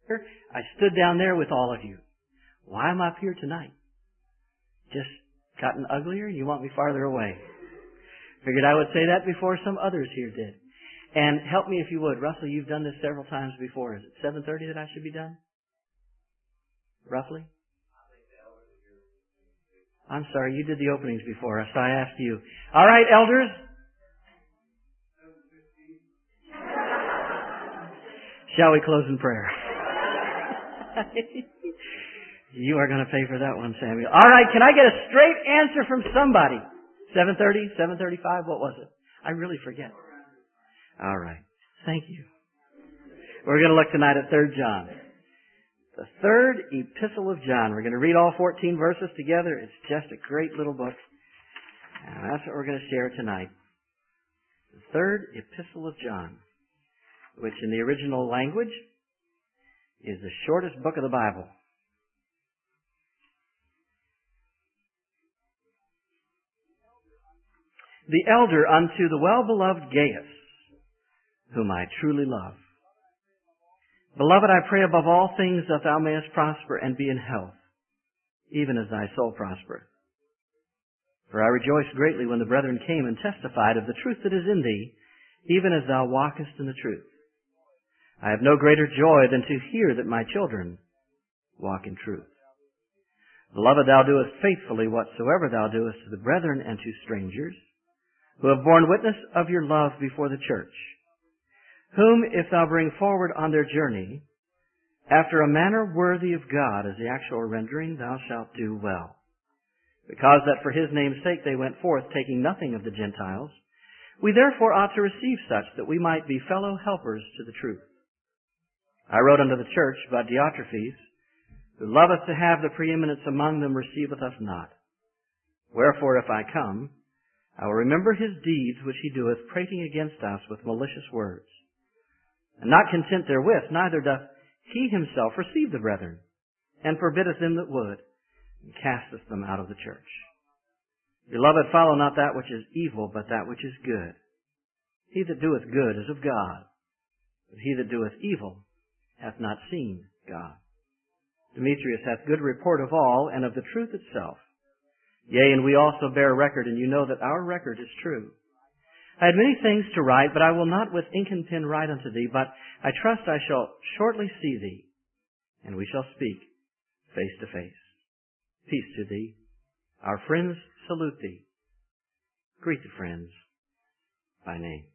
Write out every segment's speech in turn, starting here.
I stood down there with all of you. Why am I up here tonight? Just gotten uglier? You want me farther away? Figured I would say that before some others here did. And help me if you would. Russell, you've done this several times before. Is it 7:30 that I should be done? Roughly? I'm sorry, you did the openings before, so I asked you. All right, elders. Shall we close in prayer? You are going to pay for that one, Samuel. All right, can I get a straight answer from somebody? 7:30, 7:35, what was it? I really forget. All right, thank you. We're going to look tonight at 3 John. The 3rd Epistle of John. We're going to read all 14 verses together. It's just a great little book. And that's what we're going to share tonight. The 3rd Epistle of John, which in the original language is the shortest book of the Bible. The elder unto the well-beloved Gaius, whom I truly love. Beloved, I pray above all things that thou mayest prosper and be in health, even as thy soul prospereth. For I rejoiced greatly when the brethren came and testified of the truth that is in thee, even as thou walkest in the truth. I have no greater joy than to hear that my children walk in truth. Beloved, thou doest faithfully whatsoever thou doest to the brethren and to strangers, who have borne witness of your love before the church, whom if thou bring forward on their journey, after a manner worthy of God, as the actual rendering, thou shalt do well. Because that for his name's sake they went forth, taking nothing of the Gentiles, we therefore ought to receive such, that we might be fellow helpers to the truth. I wrote unto the church, but Diotrephes, who loveth to have the preeminence among them, receiveth us not. Wherefore, if I come, I will remember his deeds which he doeth, prating against us with malicious words. And not content therewith, neither doth he himself receive the brethren, and forbiddeth them that would, and casteth them out of the church. Beloved, follow not that which is evil, but that which is good. He that doeth good is of God, but he that doeth evil hath not seen God. Demetrius hath good report of all, and of the truth itself. Yea, and we also bear record, and you know that our record is true. I had many things to write, but I will not with ink and pen write unto thee, but I trust I shall shortly see thee, and we shall speak face to face. Peace to thee. Our friends salute thee. Greet the friends by name.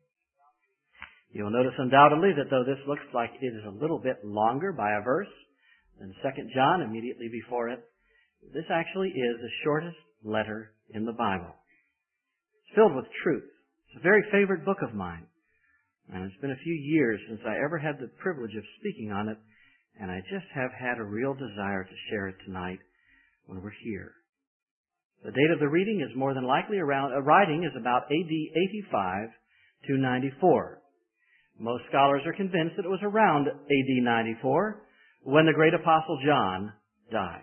You will notice undoubtedly that though this looks like it is a little bit longer by a verse than 2 John immediately before it, this actually is the shortest letter in the Bible. It's filled with truth. It's a very favorite book of mine. And it's been a few years since I ever had the privilege of speaking on it, and I just have had a real desire to share it tonight when we're here. The date of the reading is more than likely around, writing is about AD 85 to 94. Most scholars are convinced that it was around AD 94 when the great apostle John died.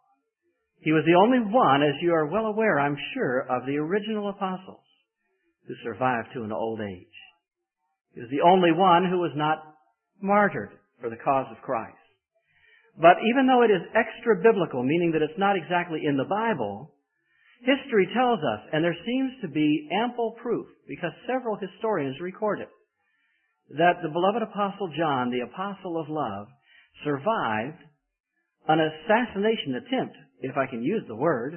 He was the only one, as you are well aware, I'm sure, of the original apostles who survived to an old age. He was the only one who was not martyred for the cause of Christ. But even though it is extra-biblical, meaning that it's not exactly in the Bible, history tells us, and there seems to be ample proof, because several historians record it, that the beloved apostle John, the apostle of love, survived an assassination attempt, if I can use the word,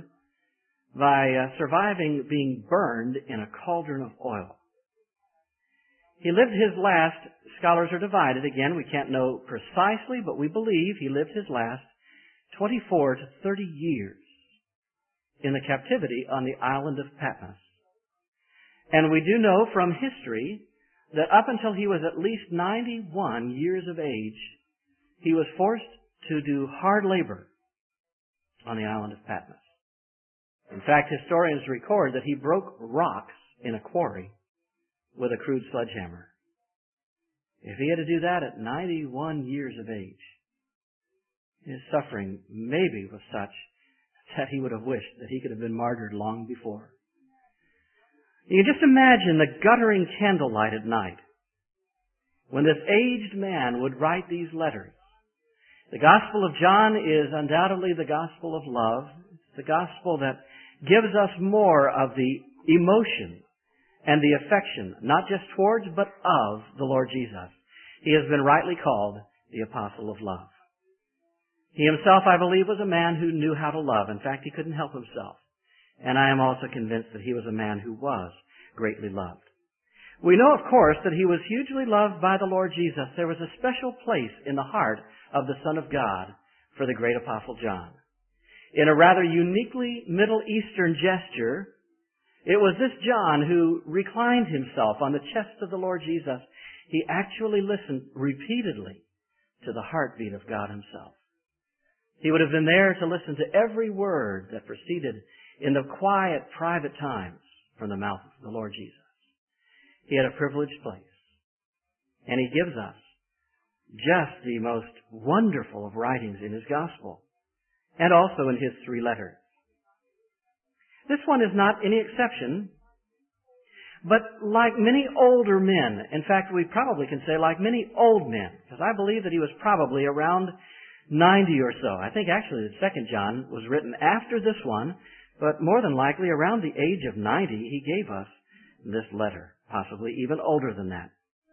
by surviving being burned in a cauldron of oil. He lived his last, scholars are divided, again, we can't know precisely, but we believe he lived his last 24 to 30 years in the captivity on the island of Patmos. And we do know from history that up until he was at least 91 years of age, he was forced to do hard labor on the island of Patmos. In fact, historians record that he broke rocks in a quarry with a crude sledgehammer. If he had to do that at 91 years of age, his suffering maybe was such that he would have wished that he could have been martyred long before. You can just imagine the guttering candlelight at night when this aged man would write these letters. The Gospel of John is undoubtedly the gospel of love. It's the gospel that gives us more of the emotion and the affection, not just towards, but of the Lord Jesus. He has been rightly called the apostle of love. He himself, I believe, was a man who knew how to love. In fact, he couldn't help himself. And I am also convinced that he was a man who was greatly loved. We know, of course, that he was hugely loved by the Lord Jesus. There was a special place in the heart of the Son of God for the great Apostle John. In a rather uniquely Middle Eastern gesture, it was this John who reclined himself on the chest of the Lord Jesus. He actually listened repeatedly to the heartbeat of God himself. He would have been there to listen to every word that proceeded in the quiet, private times from the mouth of the Lord Jesus. He had a privileged place. And he gives us just the most wonderful of writings in his gospel, and also in his 3 letters. This one is not any exception, but like many older men, in fact, we probably can say like many old men, because I believe that he was probably around 90 or so. I think actually the 2nd John was written after this one, but more than likely around the age of 90, he gave us this letter. Possibly even older than that.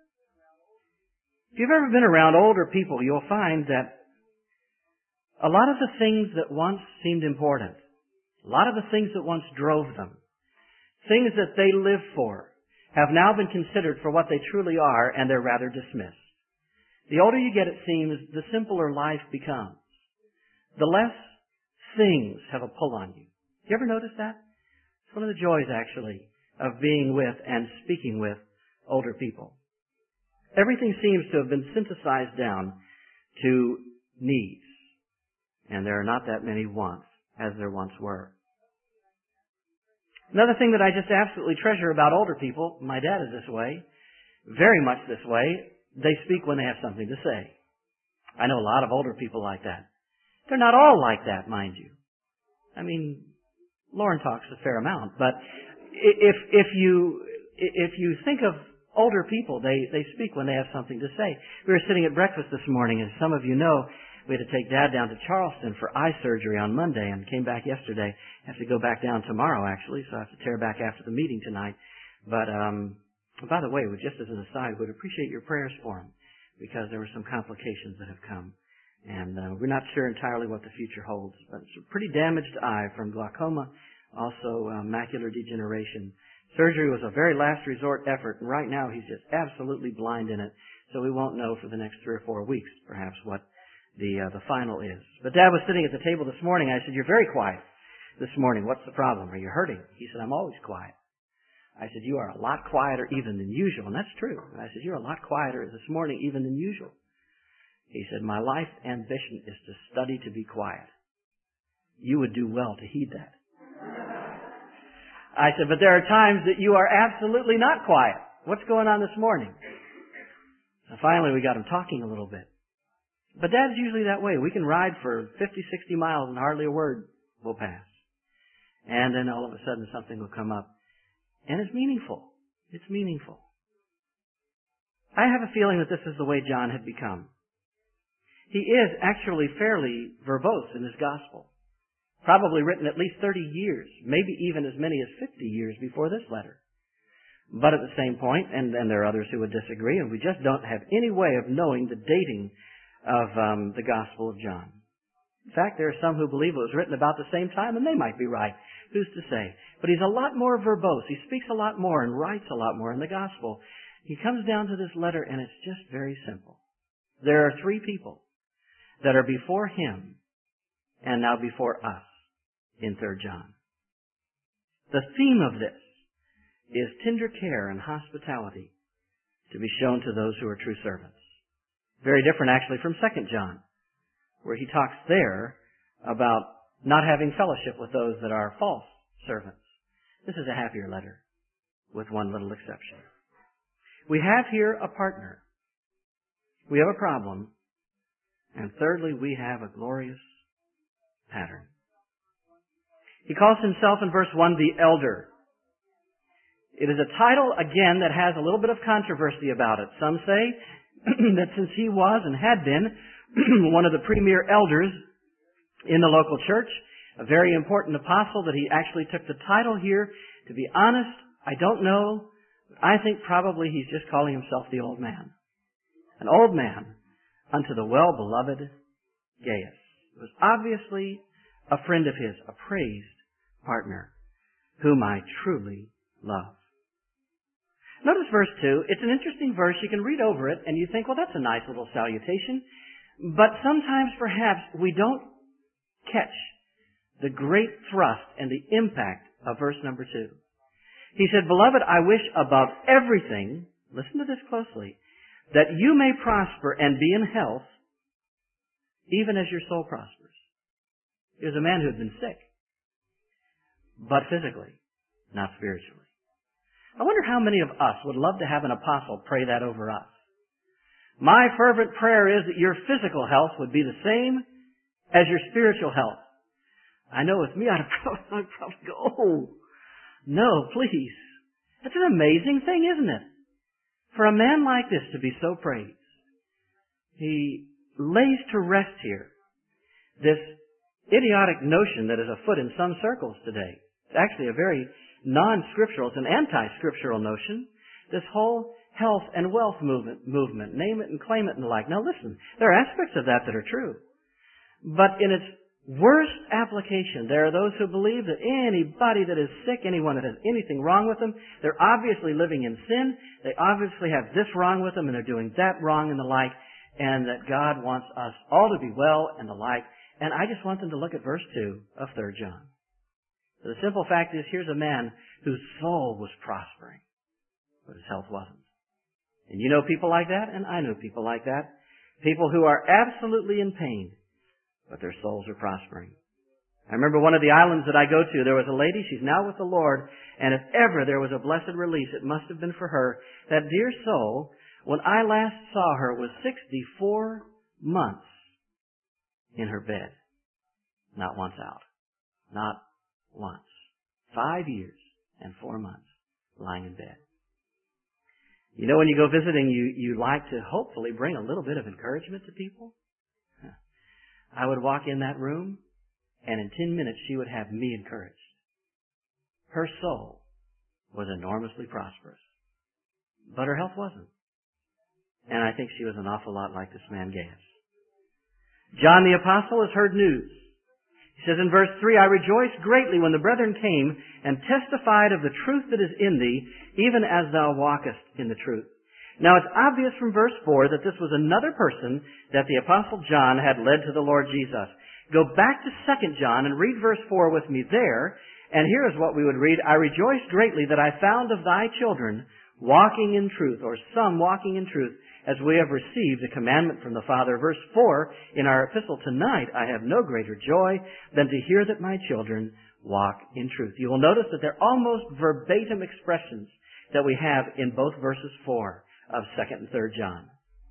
If you've ever been around older people, you'll find that a lot of the things that once seemed important, a lot of the things that once drove them, things that they lived for, have now been considered for what they truly are, and they're rather dismissed. The older you get, it seems, the simpler life becomes. The less things have a pull on you. You ever notice that? It's one of the joys, actually, of being with and speaking with older people. Everything seems to have been synthesized down to needs. And there are not that many wants as there once were. Another thing that I just absolutely treasure about older people, my dad is this way, very much this way, they speak when they have something to say. I know a lot of older people like that. They're not all like that, mind you. I mean, Lauren talks a fair amount, but if you think of older people, they speak when they have something to say. We were sitting at breakfast this morning, and some of you know we had to take Dad down to Charleston for eye surgery on Monday and came back yesterday. I have to go back down tomorrow, actually, so I have to tear back after the meeting tonight. But by the way, just as an aside, we'd appreciate your prayers for him because there were some complications that have come. And we're not sure entirely what the future holds, but it's a pretty damaged eye from glaucoma, also macular degeneration. Surgery was a very last resort effort, and right now he's just absolutely blind in it, so we won't know for the next 3 or 4 weeks, perhaps, what the final is. But Dad was sitting at the table this morning. I said, "You're very quiet this morning. What's the problem? Are you hurting?" He said, "I'm always quiet." I said, "You are a lot quieter even than usual," and that's true. I said, "You're a lot quieter this morning even than usual." He said, "My life ambition is to study to be quiet." You would do well to heed that. I said, "But there are times that you are absolutely not quiet. What's going on this morning?" So finally we got him talking a little bit. But Dad's usually that way. We can ride for 50, 60 miles and hardly a word will pass. And then all of a sudden something will come up. And it's meaningful. It's meaningful. I have a feeling that this is the way John had become. He is actually fairly verbose in his gospel. Probably written at least 30 years, maybe even as many as 50 years before this letter. But at the same point, and there are others who would disagree, and we just don't have any way of knowing the dating of the Gospel of John. In fact, there are some who believe it was written about the same time, and they might be right. Who's to say? But he's a lot more verbose. He speaks a lot more and writes a lot more in the Gospel. He comes down to this letter, and it's just very simple. There are 3 people that are before him and now before us in 3 John. The theme of this is tender care and hospitality to be shown to those who are true servants. Very different actually from 2 John, where he talks there about not having fellowship with those that are false servants. This is a happier letter, with one little exception. We have here a partner. We have a problem. And thirdly, we have a glorious pattern. He calls himself in verse 1 the elder. It is a title, again, that has a little bit of controversy about it. Some say that since he was and had been one of the premier elders in the local church, a very important apostle that he actually took the title here. To be honest, I don't know. I think probably he's just calling himself the old man. An old man unto the well-beloved Gaius. It was obviously a friend of his, a praised partner, whom I truly love. Notice verse 2. It's an interesting verse. You can read over it and you think, well, that's a nice little salutation. But sometimes perhaps we don't catch the great thrust and the impact of verse number 2. He said, Beloved, I wish above everything, listen to this closely, that you may prosper and be in health, even as your soul prospers. He was a man who had been sick, but physically, not spiritually. I wonder how many of us would love to have an apostle pray that over us. My fervent prayer is that your physical health would be the same as your spiritual health. I know with me, I'd probably go, oh, no, please. That's an amazing thing, isn't it? For a man like this to be so praised. He lays to rest here this idiotic notion that is afoot in some circles today. It's actually a very non-scriptural, it's an anti-scriptural notion. This whole health and wealth movement, name it and claim it and the like. Now listen, there are aspects of that are true. But in its worst application, there are those who believe that anybody that is sick, anyone that has anything wrong with them, they're obviously living in sin, they obviously have this wrong with them, and they're doing that wrong and the like, and that God wants us all to be well and the like. And I just want them to look at verse 2 of 3 John. The simple fact is, here's a man whose soul was prospering, but his health wasn't. And you know people like that, and I know people like that. People who are absolutely in pain, but their souls are prospering. I remember one of the islands that I go to, there was a lady, she's now with the Lord, and if ever there was a blessed release, it must have been for her. That dear soul, when I last saw her, was 64 months in her bed. Not once out. Not once. 5 years and 4 months lying in bed. You know, when you go visiting, you like to hopefully bring a little bit of encouragement to people. I would walk in that room, and in 10 minutes she would have me encouraged. Her soul was enormously prosperous, but her health wasn't. And I think she was an awful lot like this man Gaius. John the Apostle has heard news. He says in verse 3, I rejoiced greatly when the brethren came and testified of the truth that is in thee, even as thou walkest in the truth. Now it's obvious from verse 4 that this was another person that the Apostle John had led to the Lord Jesus. Go back to 2 John and read verse 4 with me there, and here is what we would read. I rejoiced greatly that I found of thy children walking in truth, or some walking in truth, as we have received a commandment from the Father. Verse 4, in our epistle tonight, I have no greater joy than to hear that my children walk in truth. You will notice that they're almost verbatim expressions that we have in both verses 4 of 2 and 3 John.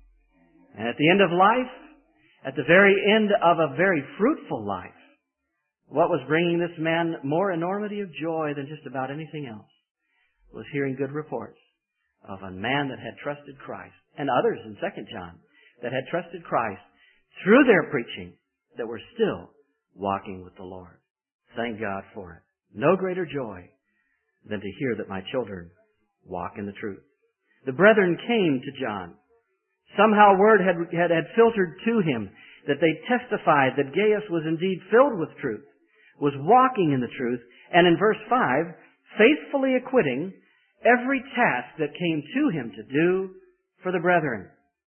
And at the end of life, at the very end of a very fruitful life, what was bringing this man more enormity of joy than just about anything else was hearing good reports of a man that had trusted Christ, and others in 2 John that had trusted Christ through their preaching that were still walking with the Lord. Thank God for it. No greater joy than to hear that my children walk in the truth. The brethren came to John. Somehow word had filtered to him that they testified that Gaius was indeed filled with truth, was walking in the truth, and in verse 5, faithfully acquitting every task that came to him to do for the brethren,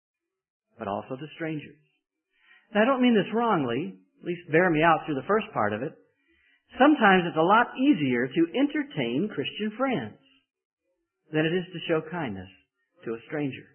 but also to strangers. Now, I don't mean this wrongly, at least bear me out through the first part of it. Sometimes it's a lot easier to entertain Christian friends than it is to show kindness to a stranger.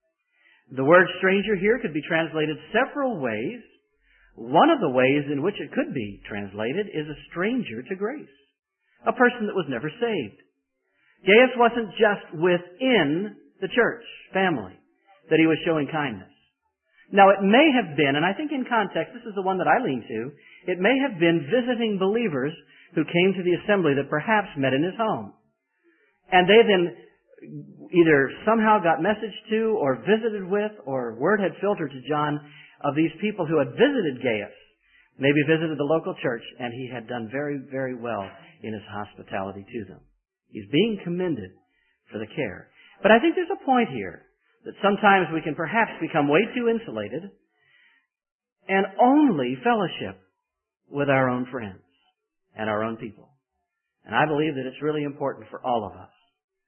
The word stranger here could be translated several ways. One of the ways in which it could be translated is a stranger to grace, a person that was never saved. Gaius wasn't just within the church family that he was showing kindness. Now it may have been, and I think in context, this is the one that I lean to, it may have been visiting believers who came to the assembly that perhaps met in his home. And they then either somehow got messaged to or visited with, or word had filtered to John of these people who had visited Gaius, maybe visited the local church, and he had done very, very well in his hospitality to them. He's being commended for the care. But I think there's a point here that sometimes we can perhaps become way too insulated and only fellowship with our own friends and our own people. And I believe that it's really important for all of us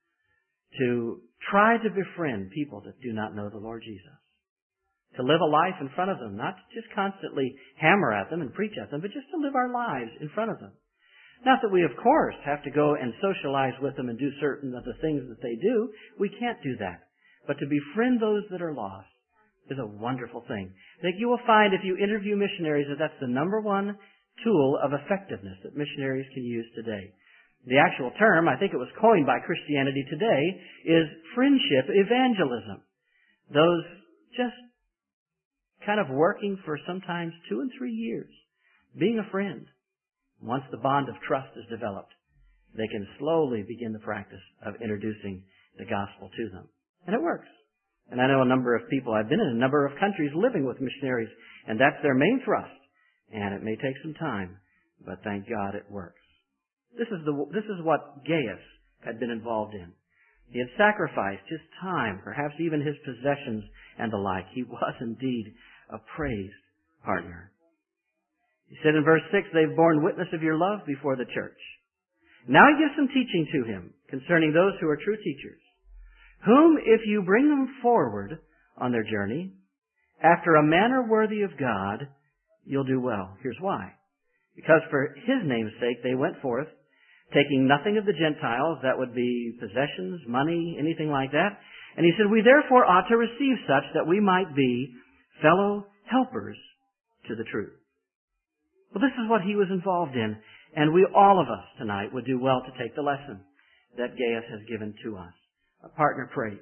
to try to befriend people that do not know the Lord Jesus. To live a life in front of them, not to just constantly hammer at them and preach at them, but just to live our lives in front of them. Not that we, of course, have to go and socialize with them and do certain of the things that they do. We can't do that. But to befriend those that are lost is a wonderful thing. I think you will find if you interview missionaries that that's the number one tool of effectiveness that missionaries can use today. The actual term, I think it was coined by Christianity Today, is friendship evangelism. Those just kind of working for sometimes 2 and 3 years, being a friend. Once the bond of trust is developed, they can slowly begin the practice of introducing the gospel to them. And it works. And I know a number of people, I've been in a number of countries living with missionaries, and that's their main thrust. And it may take some time, but thank God it works. This is what Gaius had been involved in. He had sacrificed his time, perhaps even his possessions and the like. He was indeed a praised partner. He said in verse 6, they've borne witness of your love before the church. Now he gives some teaching to him concerning those who are true teachers, whom if you bring them forward on their journey, after a manner worthy of God, you'll do well. Here's why. Because for his name's sake they went forth, taking nothing of the Gentiles, that would be possessions, money, anything like that. And he said, we therefore ought to receive such that we might be fellow helpers to the truth. Well, this is what he was involved in, and we, all of us tonight, would do well to take the lesson that Gaius has given to us. A partner prays.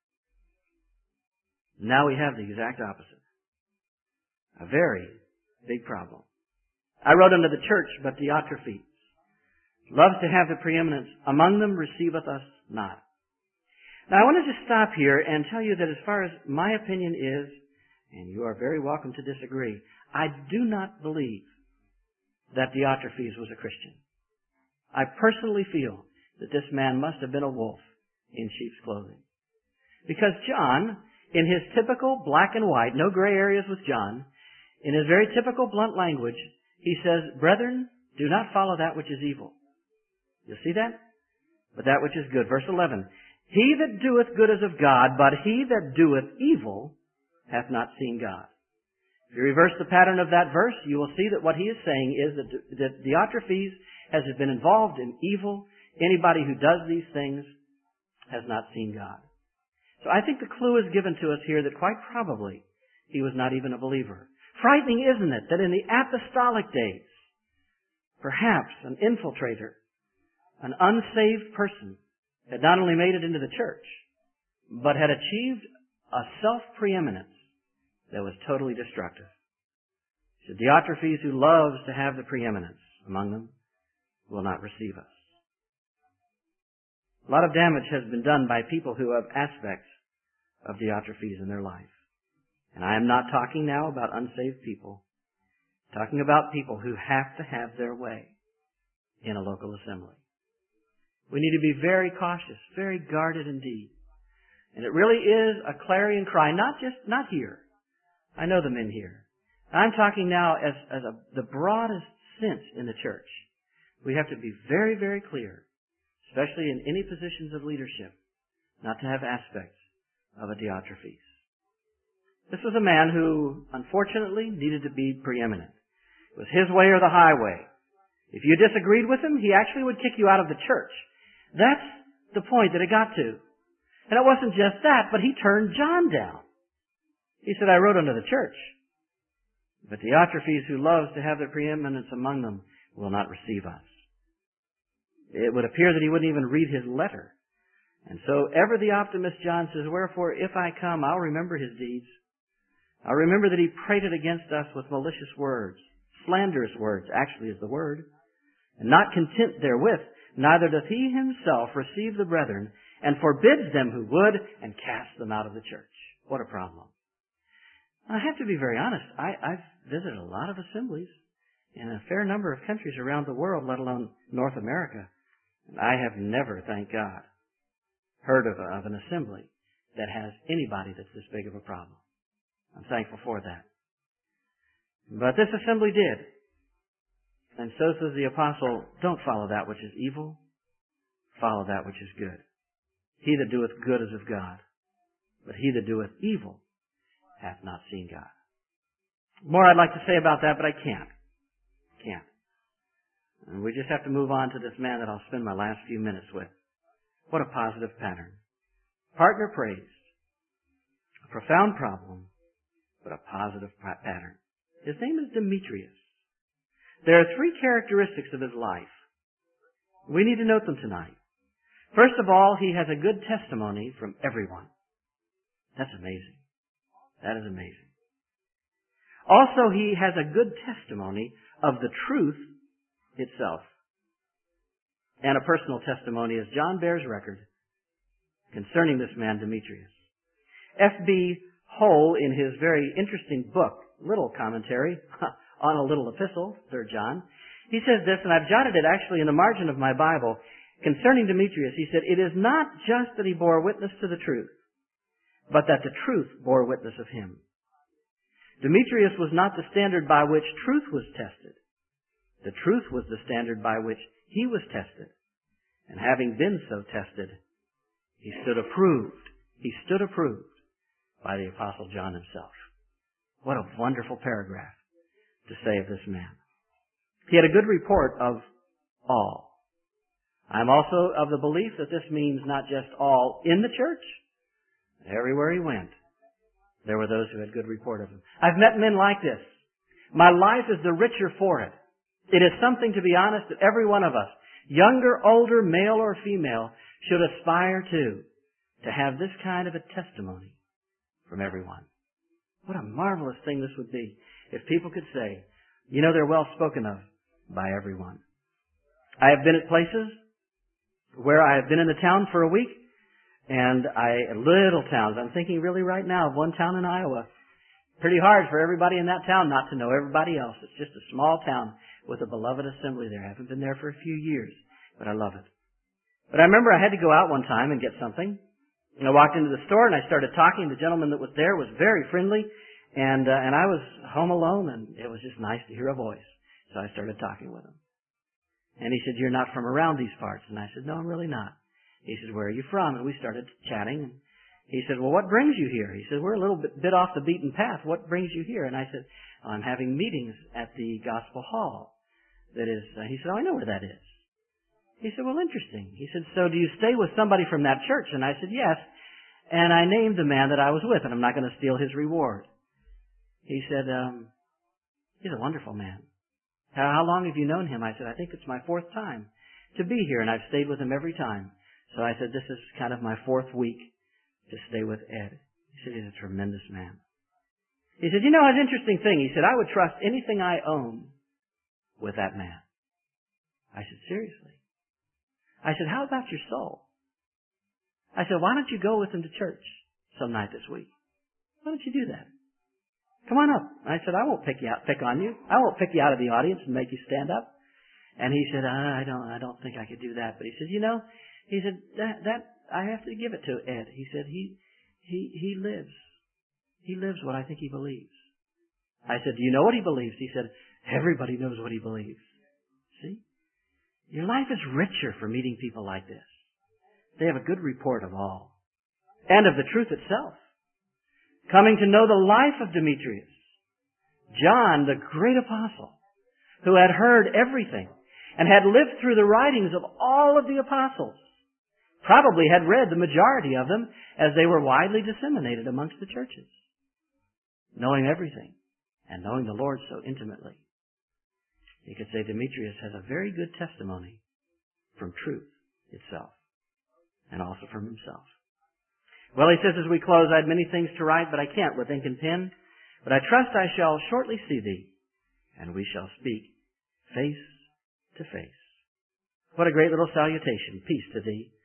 Now we have the exact opposite. A very big problem. I wrote unto the church, but Diotrephes loves to have the preeminence. Among them receiveth us not. Now I want to just stop here and tell you that as far as my opinion is, and you are very welcome to disagree, I do not believe that Diotrephes was a Christian. I personally feel that this man must have been a wolf in sheep's clothing. Because John, in his typical black and white, no gray areas with John, in his very typical blunt language, he says, brethren, do not follow that which is evil. You see that? But that which is good. Verse 11, he that doeth good is of God, but he that doeth evil hath not seen God. If you reverse the pattern of that verse, you will see that what he is saying is that Diotrephes has been involved in evil. Anybody who does these things has not seen God. So I think the clue is given to us here that quite probably he was not even a believer. Frightening, isn't it, that in the apostolic days, perhaps an infiltrator, an unsaved person, had not only made it into the church, but had achieved a self-preeminence that was totally destructive. So Diotrephes, who loves to have the preeminence among them, will not receive us. A lot of damage has been done by people who have aspects of Diotrephes in their life. And I am not talking now about unsaved people. I'm talking about people who have to have their way in a local assembly. We need to be very cautious, very guarded indeed. And it really is a clarion cry, not here. I know the men here. I'm talking now as the broadest sense in the church. We have to be very, very clear, especially in any positions of leadership, not to have aspects of a Diotrephes. This was a man who, unfortunately, needed to be preeminent. It was his way or the highway. If you disagreed with him, he actually would kick you out of the church. That's the point that it got to. And it wasn't just that, but he turned John down. He said, I wrote unto the church, but Diotrephes, who loves to have the preeminence among them, will not receive us. It would appear that he wouldn't even read his letter. And so ever the optimist John says, wherefore, if I come, I'll remember his deeds. I'll remember that he prated against us with malicious words. Slanderous words, actually, is the word. And not content therewith, neither doth he himself receive the brethren, and forbids them who would, and casts them out of the church. What a problem. I have to be very honest. I've visited a lot of assemblies in a fair number of countries around the world, let alone North America. And I have never, thank God, heard of an assembly that has anybody that's this big of a problem. I'm thankful for that. But this assembly did. And so says the apostle, don't follow that which is evil, follow that which is good. He that doeth good is of God, but he that doeth evil hath not seen God. More I'd like to say about that, but I can't. And we just have to move on to this man that I'll spend my last few minutes with. What a positive pattern. Partner praised. A profound problem, but a positive pattern. His name is Demetrius. There are three characteristics of his life. We need to note them tonight. First of all, he has a good testimony from everyone. That's amazing. That is amazing. Also, he has a good testimony of the truth itself. And a personal testimony as John bears record concerning this man, Demetrius. F.B. Hull, in his very interesting book, little commentary on a little epistle, 3 John, he says this, and I've jotted it actually in the margin of my Bible, concerning Demetrius. He said, it is not just that he bore witness to the truth, but that the truth bore witness of him. Demetrius was not the standard by which truth was tested. The truth was the standard by which he was tested. And having been so tested, he stood approved. He stood approved by the Apostle John himself. What a wonderful paragraph to say of this man. He had a good report of all. I'm also of the belief that this means not just all in the church. Everywhere he went, there were those who had good report of him. I've met men like this. My life is the richer for it. It is something, to be honest, that every one of us, younger, older, male or female, should aspire to have this kind of a testimony from everyone. What a marvelous thing this would be if people could say, you know, they're well spoken of by everyone. I have been at places where I have been in the town for a week, and little towns. I'm thinking really right now of one town in Iowa. Pretty hard for everybody in that town not to know everybody else. It's just a small town with a beloved assembly there. I haven't been there for a few years, but I love it. But I remember I had to go out one time and get something. And I walked into the store and I started talking. The gentleman that was there was very friendly, and I was home alone, and it was just nice to hear a voice. So I started talking with him. And he said, you're not from around these parts. And I said, no, I'm really not. He said, where are you from? And we started chatting. And he said, well, what brings you here? He said, we're a little bit off the beaten path. What brings you here? And I said, I'm having meetings at the Gospel Hall. That is, he said, oh, I know where that is. He said, well, interesting. He said, so do you stay with somebody from that church? And I said, yes. And I named the man that I was with, and I'm not going to steal his reward. He said, he's a wonderful man. How long have you known him? I said, I think it's my 4th time to be here, and I've stayed with him every time. So I said, this is kind of my 4th week to stay with Ed. He said, he's a tremendous man. He said, you know, it's an interesting thing. He said, I would trust anything I own with that man. I said, seriously? I said, how about your soul? I said, why don't you go with him to church some night this week? Why don't you do that? Come on up. I said, I won't pick on you. I won't pick you out of the audience and make you stand up. And he said, I don't think I could do that. But he said, you know, he said, that I have to give it to Ed. He said, he lives. He lives what I think he believes. I said, do you know what he believes? He said, everybody knows what he believes. See? Your life is richer for meeting people like this. They have a good report of all. And of the truth itself. Coming to know the life of Demetrius. John, the great apostle, who had heard everything and had lived through the writings of all of the apostles, probably had read the majority of them as they were widely disseminated amongst the churches. Knowing everything and knowing the Lord so intimately. You could say Demetrius has a very good testimony from truth itself and also from himself. Well, he says as we close, I had many things to write, but I can't with ink and pen. But I trust I shall shortly see thee, and we shall speak face to face. What a great little salutation. Peace to thee.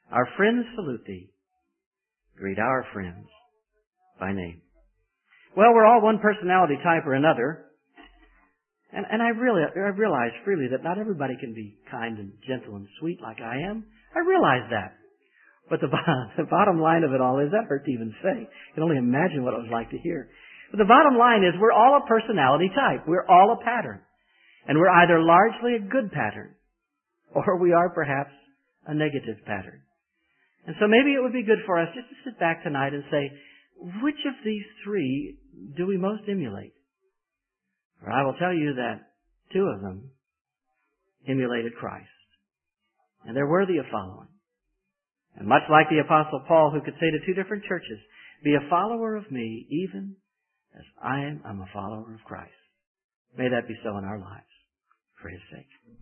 Our friends salute thee. Greet our friends by name. Well, we're all one personality type or another. And I realize freely that not everybody can be kind and gentle and sweet like I am. I realize that. But the bottom line of it all is, that hurt to even say. I can only imagine what it was like to hear. But the bottom line is, we're all a personality type. We're all a pattern. And we're either largely a good pattern, or we are perhaps a negative pattern. And so maybe it would be good for us just to sit back tonight and say, which of these three do we most emulate? For I will tell you that two of them emulated Christ. And they're worthy of following. And much like the Apostle Paul, who could say to two different churches, be a follower of me even as I am a follower of Christ. May that be so in our lives, for His sake.